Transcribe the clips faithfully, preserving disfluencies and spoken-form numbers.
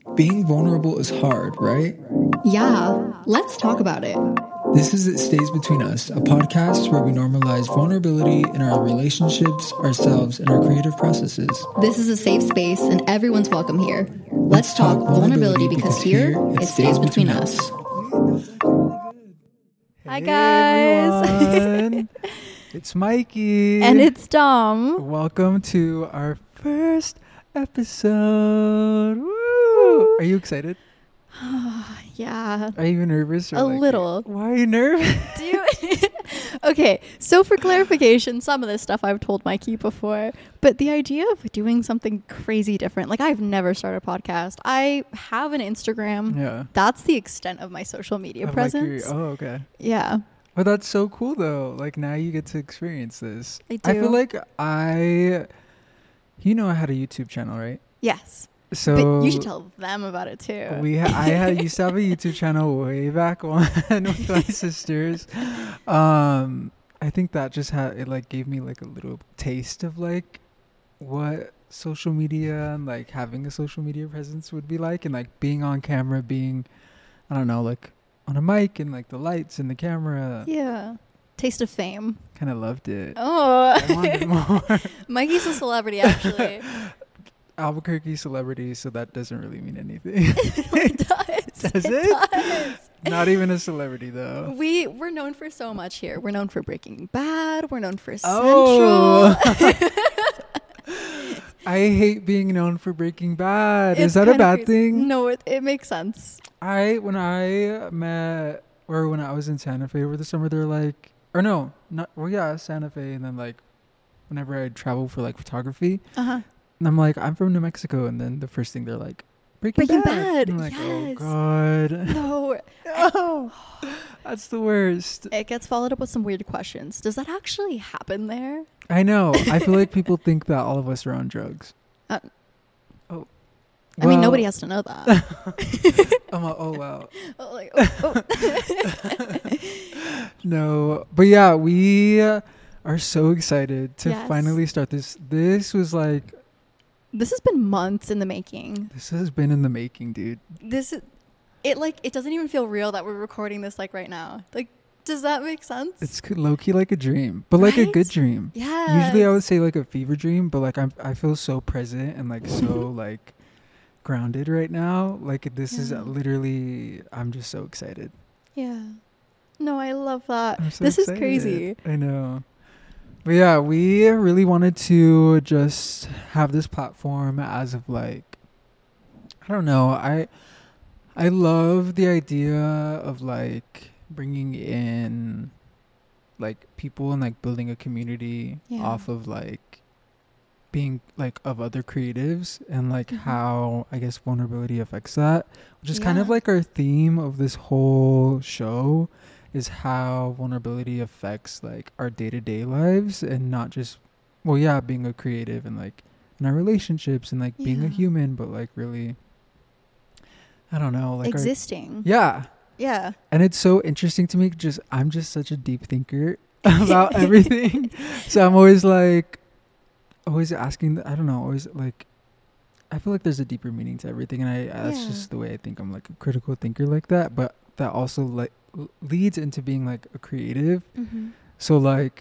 Being vulnerable is hard, right? Yeah, let's talk about it. This is It Stays Between Us, a podcast where we normalize vulnerability in our relationships, ourselves, and our creative processes. This is a safe space and everyone's welcome here. Let's, let's talk, talk vulnerability, vulnerability because, because here it stays, stays between, between us. us. Hi guys. It's Mikey. And it's Dom. Welcome to our first episode. Woo! Are you excited? Yeah. Are you nervous? Or a like, little. Why are you nervous? Do you Okay, so for clarification, some of this stuff I've told Mikey before, but the idea of doing something crazy different, like I've never started a podcast. I have an Instagram. Yeah. That's the extent of my social media of presence. Like your, oh, okay. Yeah. But that's so cool though. Like now you get to experience this. I do. I feel like I, you know, I had a YouTube channel, right? Yes. So but you should tell them about it too. We ha- I had used to have a YouTube channel way back when with my sisters. Um, I think that just had it like gave me like a little taste of like what social media and like having a social media presence would be like, and like being on camera, being I don't know, like on a mic and like the lights and the camera. Yeah. Taste of fame. Kind of loved it. Oh. I wanted more. Mikey's a celebrity actually. Albuquerque celebrity, so that doesn't really mean anything. It does. Does it? It does. Not even a celebrity though. We we're known for so much here. We're known for Breaking Bad. We're known for Oh. Central. I hate being known for Breaking Bad. It's Is that a bad crazy. thing? No, it, it makes sense. I when I met or when I was in Santa Fe over the summer, they're like, or no, not well, yeah, Santa Fe, and then like whenever I travel for like photography. Uh huh. And I'm like, I'm from New Mexico. And then the first thing they're like, Breaking, Breaking Bad. Bad. I'm like, yes. oh, God. No. Oh, that's the worst. It gets followed up with some weird questions. Does that actually happen there? I know. I feel like people think that all of us are on drugs. Uh, oh. I mean, nobody has to know that. I'm like, oh, wow. Oh, like, oh, oh. No. But yeah, we uh, are so excited to Yes. finally start this. This was like... This has been months in the making. This has been in the making, dude. This is, it like, it doesn't even feel real that we're recording this like right now. Like, does that make sense? It's low-key like a dream, but like a Right? good dream. Yeah. Usually I would say like a fever dream, but like I'm, I feel so present and like so like grounded right now. Like this is Yeah. literally, I'm just so excited. Yeah. No, I love that. I'm so This excited. is crazy. I know. But yeah, we really wanted to just have this platform as of like, I don't know. I, I love the idea of like bringing in like people and like building a community Yeah. off of like being like of other creatives and like Mhm. how I guess vulnerability affects that, which is kind of Yeah. like our theme of this whole show, is how vulnerability affects like our day-to-day lives, and not just, well, yeah, being a creative and like in our relationships and like being a Yeah. human, but like really, I don't know, like our, Existing. yeah. Yeah. And it's so interesting to me. Just I'm just such a deep thinker about everything, so I'm always like, always asking. I don't know. Always like, I feel like there's a deeper meaning to everything, and I that's Yeah. just the way I think. I'm like a critical thinker like that, but that also like l- leads into being like a creative. Mm-hmm. So like,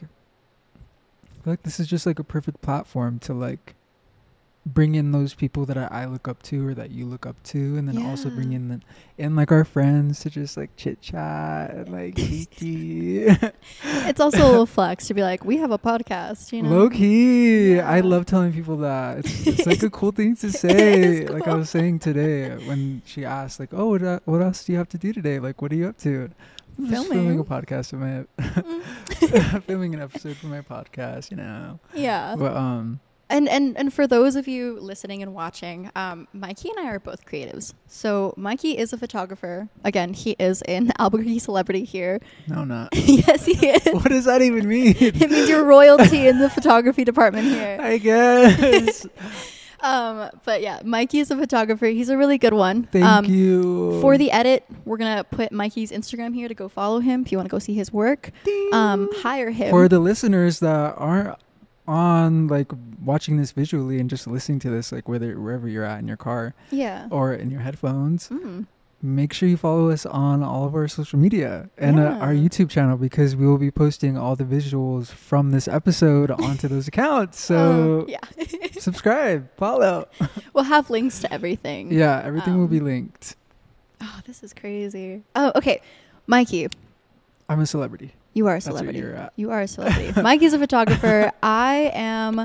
I feel like this is just like a perfect platform to like bring in those people that I, I look up to or that you look up to, and then also bring Yeah. in the, in like our friends to just like chit chat and like geeky. It's also a little flex to be like, we have a podcast, you know? Low key, I Yeah. love telling people that. It's, it's like a cool thing to say. is Like I cool. was saying today when she asked, like, "Oh, what, uh, what else do you have to do today? Like, what are you up to?" I'm just filming a Filming. podcast for my, Mm. filming an episode for my podcast. You know. Yeah. But um, And, and and for those of you listening and watching, um, Mikey and I are both creatives. So Mikey is a photographer. Again, he is an Albuquerque celebrity here. no, not. Yes, he is. What does that even mean? It means you're royalty in the photography department here. I guess. Um, but yeah, Mikey is a photographer. He's a really good one. Thank um, you. For the edit, we're gonna put Mikey's Instagram here to go follow him if you want to go see his work. Um, hire him. For the listeners that aren't on like watching this visually and just listening to this, like whether wherever you're at in your car Yeah. or in your headphones, Mm. make sure you follow us on all of our social media and uh, our Yeah. YouTube channel, because we will be posting all the visuals from this episode onto those accounts. So Um, yeah. subscribe, follow. We'll have links to everything. Yeah, everything will be Um, linked. Oh, this is crazy. Oh, okay. Mikey, I'm a celebrity. you are a That's where celebrity. you're at. You are a celebrity. Mikey's a photographer. I am,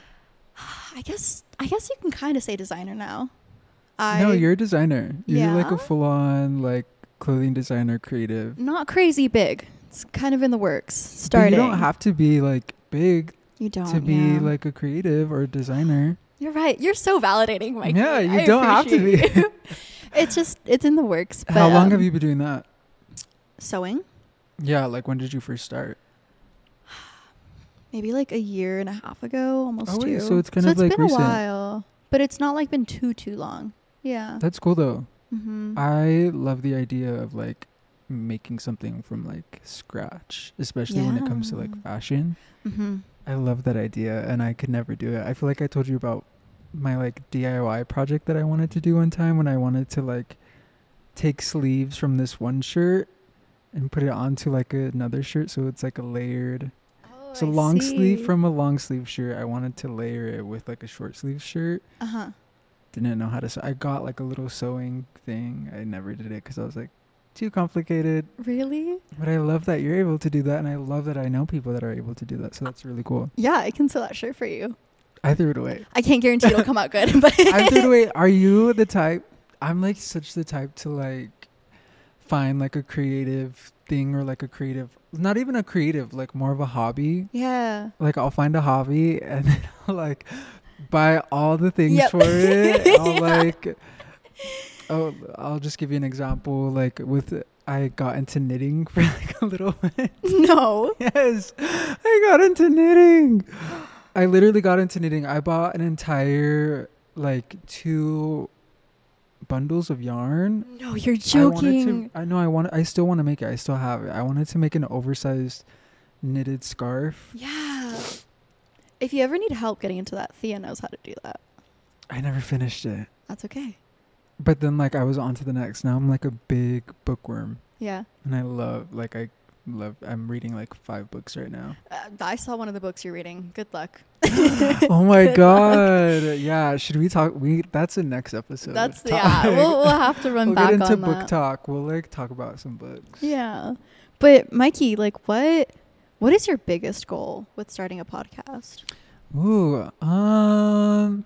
I guess, I guess you can kind of say designer now. I, No, you're a designer. You're like Yeah? a full-on like clothing designer, creative. not crazy big. It's kind of in the works. But Starting. you don't have to be like big You don't, to be yeah. like a creative or a designer. You're right. You're so validating, Mikey. Yeah, you I don't have to be. appreciate you. It's just, it's in the works. But, How long um, have you been doing that? sewing? Yeah, like when did you first start? Maybe like a year and a half ago, almost Oh, two. wait, so it's kind so of, like, it's been recent. a while, but it's not like been too too long. Yeah. That's cool though. Mm-hmm. I love the idea of like making something from like scratch, especially when it comes to like Yeah. fashion. mm-hmm. I love that idea, and I could never do it. I feel like I told you about my like D I Y project that I wanted to do one time, when I wanted to like take sleeves from this one shirt and put it onto like another shirt, so it's like a layered. Oh, So I long see. sleeve from a long sleeve shirt, I wanted to layer it with like a short sleeve shirt. Uh huh. Didn't know how to sew. I got like a little sewing thing. I never did it because I was like, too complicated. Really? But I love that you're able to do that, and I love that I know people that are able to do that. So that's really cool. Yeah, I can sew that shirt for you. I threw it away. I can't guarantee it'll come out good, but I threw it away. Are you the type? I'm like such the type to like find like a creative thing, or like a creative, not even a creative, like more of a hobby. yeah. Like I'll find a hobby and then I'll like buy all the things Yep. for it. I'll Yeah. like, oh, I'll just give you an example. Like with, I got into knitting for like a little bit. No. Yes, I got into knitting. I literally got into knitting. I bought an entire like two bundles of yarn. No, you're I wanted joking. to. I know. I want. I still want to make it. I still have it. I wanted to make an oversized knitted scarf. Yeah. If you ever need help getting into that, Thea knows how to do that. I never finished it. That's okay. But then like I was on to the next. Now I'm like a big bookworm, Yeah. and I love like I love. I'm reading like five books right now. Uh, I saw one of the books you're reading. Good luck. Oh my Good god! Yeah, should we talk? We that's the next episode. That's Talk- yeah. We'll we'll have to run we'll back get into on book that. talk. We'll like talk about some books. Yeah. But Mikey, like what what is your biggest goal with starting a podcast? Ooh, um,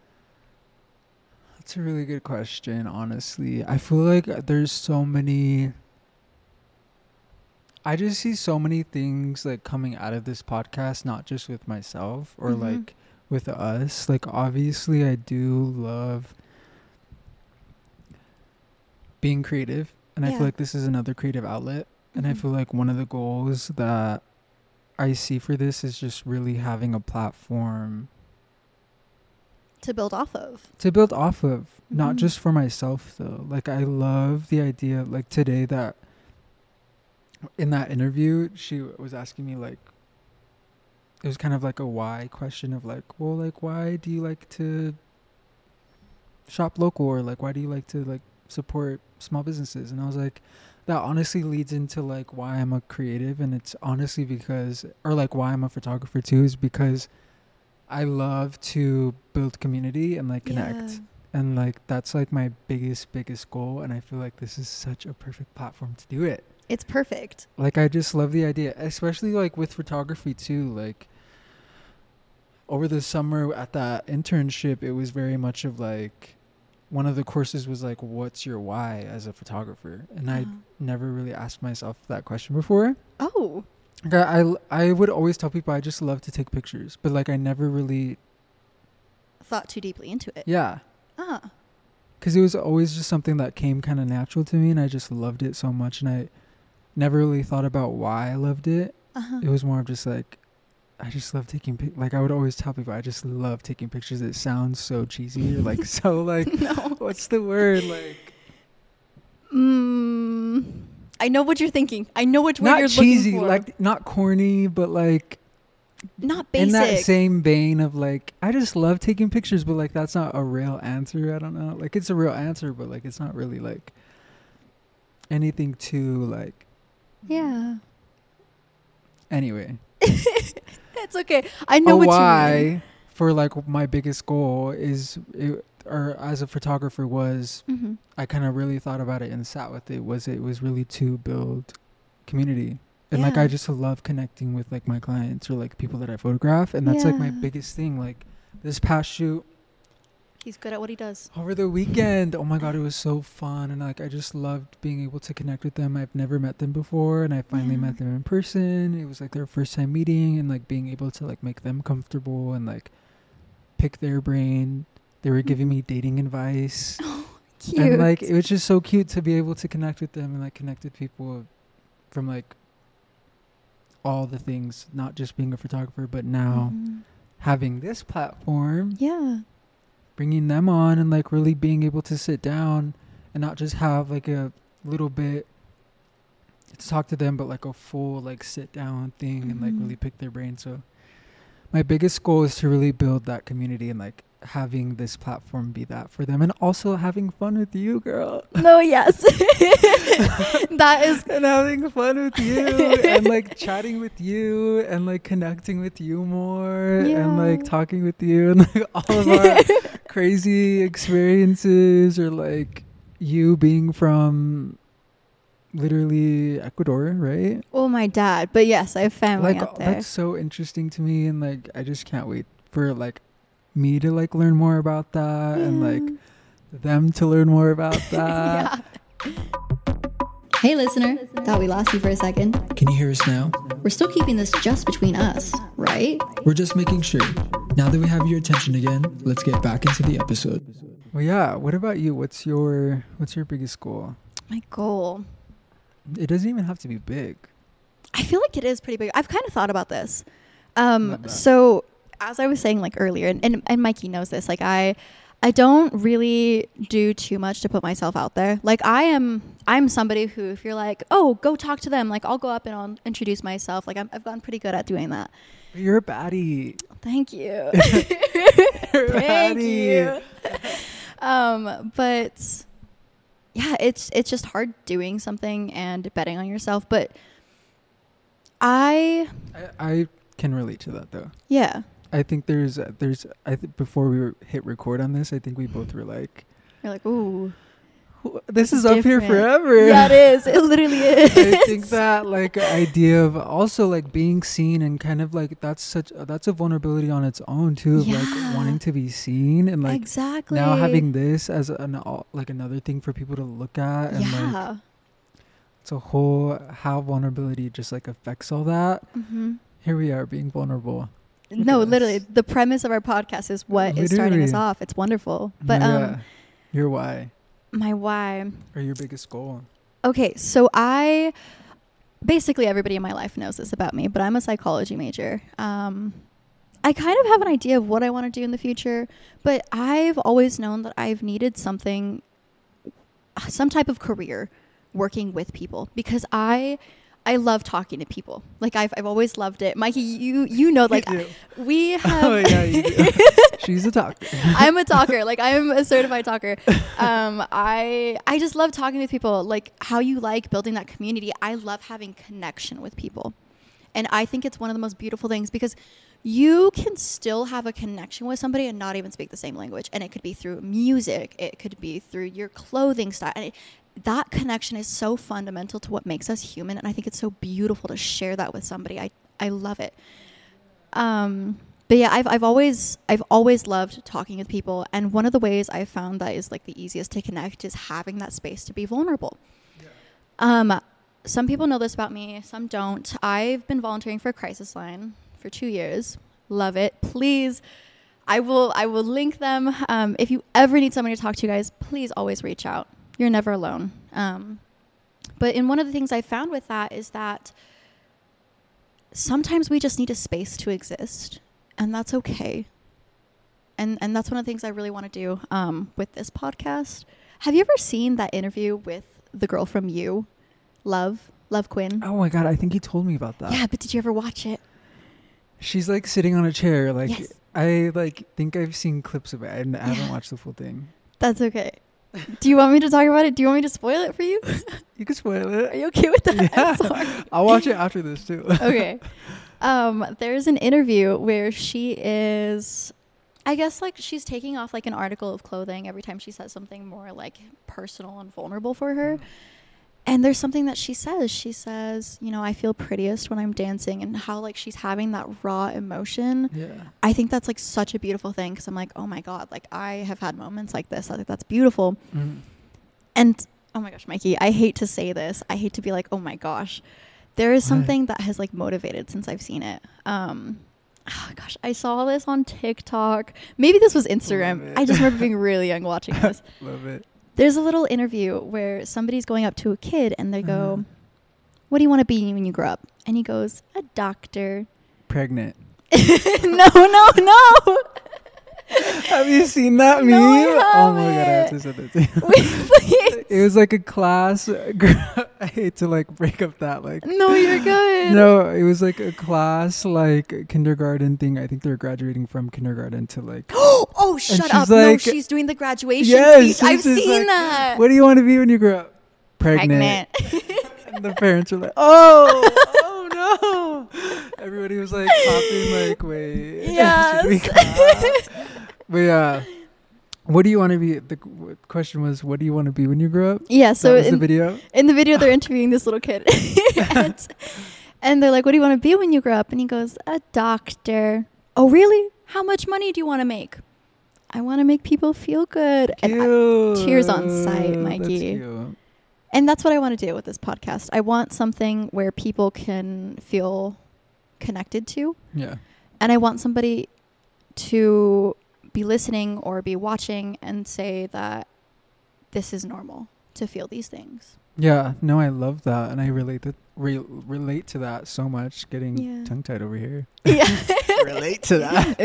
that's a really good question. Honestly, I feel like there's so many. I just see so many things like coming out of this podcast, not just with myself or Mhm. like with us. Like obviously, I do love being creative, and I Yeah. feel like this is another creative outlet. And I Mhm. feel like one of the goals that I see for this is just really having a platform To build off of. to build off of, not Mhm. just for myself though. Like I love the idea, like today, that in that interview she was asking me like, it was kind of like a why question of like, well, like why do you like to shop local, or like why do you like to like support small businesses? And I was like, that honestly leads into like why I'm a creative, and it's honestly because, or like why I'm a photographer too, is because I love to build community and like connect. Yeah. And like that's like my biggest biggest goal, and I feel like this is such a perfect platform to do it. It's perfect. Like I just love the idea, especially like with photography too. Like over the summer at that internship, it was very much of like, one of the courses was like, what's your why as a photographer? And I Uh-huh. never really asked myself that question before. Oh. Like I, I I would always tell people I just love to take pictures, but like I never really, Thought too deeply into it. yeah. Ah. Because it was always just something that came kind of natural to me, and I just loved it so much, and I never really thought about why I loved it. Uh-huh. It was more of just like, I just love taking pic. Like I would always tell people, I just love taking pictures. It sounds so cheesy, or like so like, No. what's the word? Like Mm, I know what you're thinking. I know which word not you're cheesy, looking for. like not corny, but like not basic. In that same vein of like, I just love taking pictures, but like that's not a real answer. I don't know. Like it's a real answer, but like it's not really like anything too like. Yeah. Anyway. It's okay. I know a what why you mean. For like my biggest goal is, it, or as a photographer was, Mm-hmm. I kind of really thought about it and sat with it. Was it was really to build community. And like Yeah. I just love connecting with like my clients or like people that I photograph, and that's like my Yeah. biggest thing. Like this past shoot He's good at what he does. over the weekend, oh my god, it was so fun, and like I just loved being able to connect with them. I've never met them before, and I finally Yeah. met them in person. It was like their first time meeting, and like being able to like make them comfortable and like pick their brain. They were giving me dating advice. Cute. And like it was just so cute to be able to connect with them and like connect with people from like all the things, not just being a photographer, but now Mhm. having this platform, Yeah. bringing them on and like really being able to sit down and not just have like a little bit to talk to them, but like a full like sit down thing and like Mhm. really pick their brain. So my biggest goal is to really build that community and like having this platform be that for them, and also having fun with you, girl. No, yes. That is And having fun with you and like chatting with you and like connecting with you more and like Yeah. talking with you and like all of our crazy experiences, or like you being from literally Ecuador, right? oh my dad. But yes, I have family Like out there. that's so interesting to me, and like I just can't wait for like me to like learn more about that and like them to learn more about that. Yeah. Hey, listener, thought we lost you for a second. Can you hear us now? We're still keeping this just between us, right? We're just making sure. Now that we have your attention again, let's get back into the episode. Well, yeah. What about you? What's your what's your biggest goal? My goal. It doesn't even have to be big. I feel like it is pretty big. I've kind of thought about this. Um, Love that. so as I was saying like earlier, and, and, and Mikey knows this, like I, I don't really do too much to put myself out there. Like I am, I'm somebody who, if you're like, oh, go talk to them, like I'll go up and I'll introduce myself. Like I'm, I've gotten pretty good at doing that. But you're a baddie. Thank you. You're a Thank baddie. you. um, but yeah, it's it's just hard doing something and betting on yourself. But I, I, I can relate to that though. yeah, I think there's uh, there's I think before we were hit record on this, I think we both were like, you're like, ooh, "Wh- this is It's up here different." forever. yeah, it is. It literally is. I think that like idea of also like being seen and kind of like that's such uh, that's a vulnerability on its own too, of Yeah. like wanting to be seen and like exactly. now having this as an al- like another thing for people to look at, and like yeah. it's a whole how vulnerability just like affects all that. hmm Here we are being vulnerable. Look No, at us. literally, the premise of our podcast is what is starting us Literally. off. It's wonderful. But Yeah. um, Your why my why. or your biggest goal. Okay, so I basically everybody in my life knows this about me, but I'm a psychology major. Um, I kind of have an idea of what I want to do in the future, but I've always known that I've needed something, some type of career working with people, because I. I love talking to people. Like I've I've always loved it. Mikey, you you know, like You do. we have. Oh yeah, you do. She's a talker. I'm a talker. Like I'm a certified talker. Um, I I just love talking with people. Like how you like building that community. I love having connection with people, and I think it's one of the most beautiful things, because you can still have a connection with somebody and not even speak the same language. And it could be through music. It could be through your clothing style. And it, that connection is so fundamental to what makes us human. And I think it's so beautiful to share that with somebody. I, I love it. Um, but yeah, I've, I've always, I've always loved talking with people. And one of the ways I've found that is like the easiest to connect is having that space to be vulnerable. Um, some people know this about me. Some don't. I've been volunteering for Crisis Line for two years. Love it. Please, I will I will link them. Um, if you ever need somebody to talk to, guys, please always reach out. You're never alone. Um, but in one of the things I found with that is that sometimes we just need a space to exist, and that's okay. And and that's one of the things I really want to do um, with this podcast. Have you ever seen that interview with the girl from You, Love, Love Quinn? Oh my god, I think he told me about that. Yeah, but did you ever watch it? She's like sitting on a chair. Like Yes. I like think I've seen clips of it. I, n- I haven't Yeah. watched the full thing. That's okay. Do you want me to talk about it? Do you want me to spoil it for you? You can spoil Are it. you okay with that? Yeah. I'm sorry. I'll watch it after this too. Okay. Um, there's an interview where she is, I guess, like she's taking off like an article of clothing every time she says something more like personal and vulnerable for her. And there's something that she says. She says, you know, I feel prettiest when I'm dancing, and how like she's having that raw emotion. Yeah. I think that's like such a beautiful thing, because I'm like, oh my God, like I have had moments like this. I think that's beautiful. Mm. And oh my gosh, Mikey, I hate to say this. I hate to be like, oh my gosh. There is What? something that has like motivated since I've seen it. Um, oh gosh, I saw this on TikTok. Maybe this was Love Instagram. it. I just remember being really young watching this. Love it. There's a little interview where somebody's going up to a kid and they go, Uh-huh. what do you want to be when you grow up? And he goes, a doctor. Pregnant. no, no, no. Have you seen that No, meme? I Oh my god, I have to haven't. send it to you. Wait, please. It was like a class. I hate to like break up that like. No, you're good. No, it was like a class like kindergarten thing. I think they're graduating from kindergarten to like. Oh, shut she's up. No, like- she's doing the graduation Yes, speech. I've this is seen like, that. What do you want to be when you grow up? Pregnant. Pregnant. And the parents were like, oh, oh no. Everybody was like clapping, like, wait. should we Yes. clap? But yeah. What do you want to be? The qu- question was, what do you want to be when you grow up? Yeah, so that was the in, video. in the video, they're interviewing this little kid. and, and they're like, what do you want to be when you grow up? And he goes, a doctor. Oh, really? How much money do you want to make? I want to make people feel good. And, I, tears on sight, Cute. Mikey. That's cute. and that's what I want to do with this podcast. I want something where people can feel connected to. Yeah. And I want somebody to be listening or be watching and say that this is normal to feel these things. Yeah. No, I love that, and I relate that re- relate to that so much. Getting Yeah. tongue tied over here. Yeah. relate to that.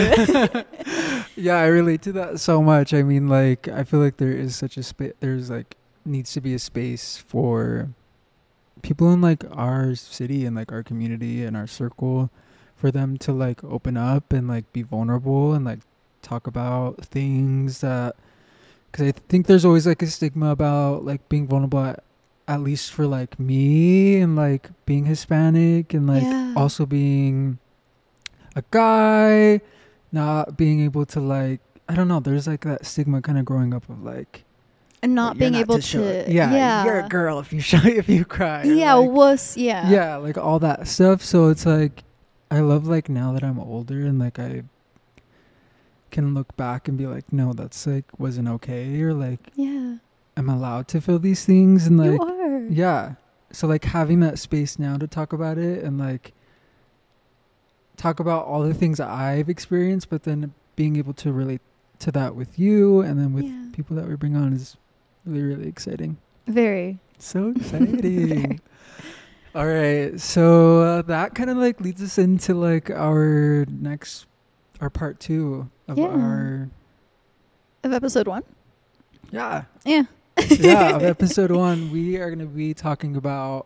Ooh. Yeah, I relate to that so much. I mean, like, I feel like there is such a space. There's like needs to be a space for people in like our city and like our community and our circle, for them to like open up and like be vulnerable and like talk about things that, because I think there's always like a stigma about like being vulnerable, at, at least for like me, and like being Hispanic, and like Yeah. also being a guy, not being able to like, I don't know, there's like that stigma kind of growing up of like, And not well, being you're able to, show it. yeah, yeah. you're a girl if you show if you cry, or, Yeah, like, wuss, yeah. yeah, like all that stuff. So it's like, I love like now that I'm older and like I can look back and be like, no, that's like wasn't okay, or like Yeah. I'm allowed to feel these things, and like you are. yeah. So like having that space now to talk about it and like talk about all the things that I've experienced, but then being able to relate to that with you and then with Yeah. people that we bring on is really, really exciting. Very. So exciting. All right. So uh, that kind of like leads us into like our next, our part two of Yeah. our, Of episode one? yeah. Yeah. yeah, of episode one. We are going to be talking about,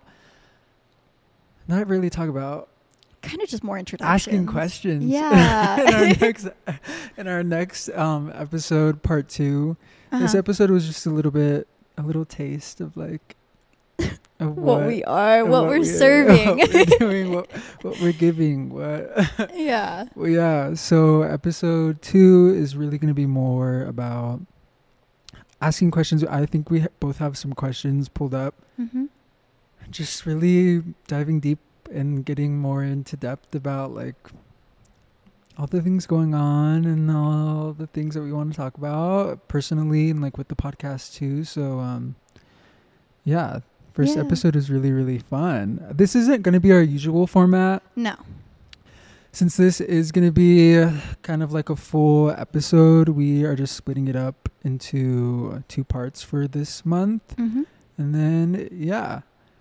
not really talk about, Kind of just more introductions. asking questions. Yeah. in our next, in our next um, episode, part two. This Uh-huh. episode was just a little bit, a little taste of like, of what, what, we are, of what, we're we are, serving. what we're doing, what, what we're giving, what. Yeah. Well, yeah. So episode two is really going to be more about asking questions. I think we ha- both have some questions pulled up. Mm-hmm. Just really diving deep and getting more into depth about like all the things going on and all the things that we want to talk about personally and like with the podcast too. So um yeah, first Yeah. episode is really, really fun. This isn't going to be our usual format. No. Since this is going to be uh, kind of like a full episode, we are just splitting it up into uh, two parts for this month. Mm-hmm. And then yeah,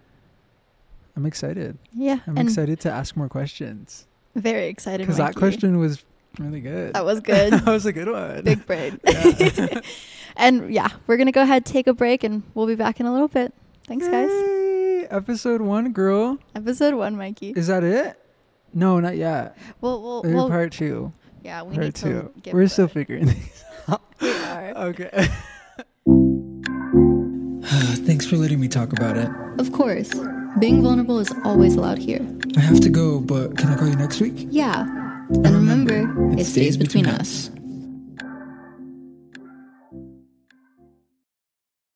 I'm excited. Yeah. I'm and excited to ask more questions very excited. because that Mikey. question was really good. That was good. that was a good one. Big brain. Yeah. And yeah, we're going to go ahead, take a break, and we'll be back in a little bit. Thanks, guys. Yay! Episode one, girl. Episode one, Mikey. Is that it? No, not yet. Well, well, Maybe well part two. yeah, we part need two. to. Give We're still the- figuring things out. We are. Okay. Thanks for letting me talk about it. Of course, being vulnerable is always allowed here. I have to go, but can I call you next week? Yeah. And remember, it stays between us.